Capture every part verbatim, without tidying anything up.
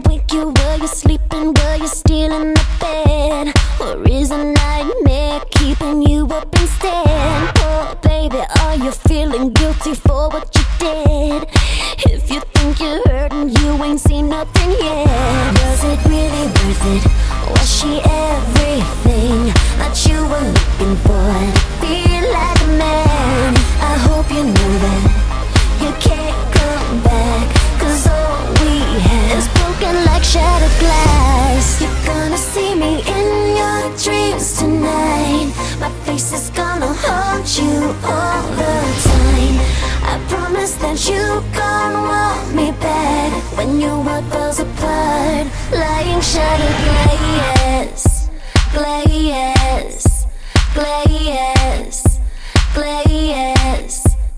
wake you while you're sleeping, while you're still in the bed? Or is a nightmare keeping you up instead? Oh baby, are you feeling guilty for what you did? If you think you're hurting, you ain't seen nothing yet. Was it really worth it? Was she everything that you were looking for? Feel like a man. I hope you know that you can't come back, 'cause all we have is broken like shattered glass. You're gonna see me in your dreams tonight. My face is gonna haunt you all the time. I promise that you can't want me back when your world falls apart, lying shattered glass, glass, glass, glass.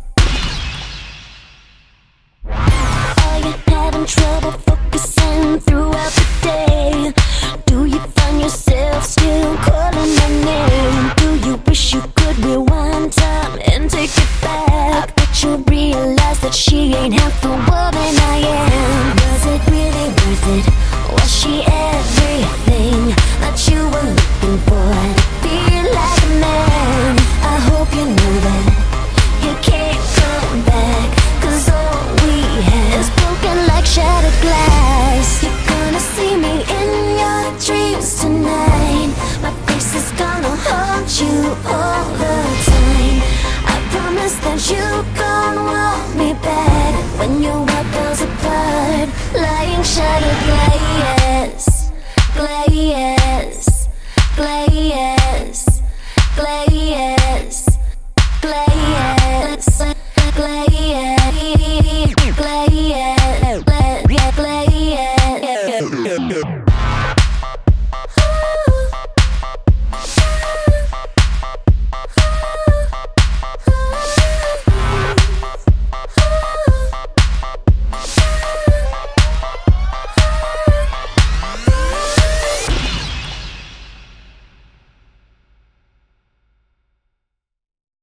Are you having trouble focusing throughout the day? Do you find yourself still calling my name? Do you wish you could rewind time and take it back? I bet you realize that she ain't half the woman I am. Was it really worth it? Was she everything that you were looking for? Feel like a man. I hope you know that you can't come back, 'cause all we have is broken like shattered glass. You're gonna see me in your dreams tonight. My face is gonna haunt you all the time. I promise that you can't want me back when your world falls apart, lying shattered glass, glass, glass, glass.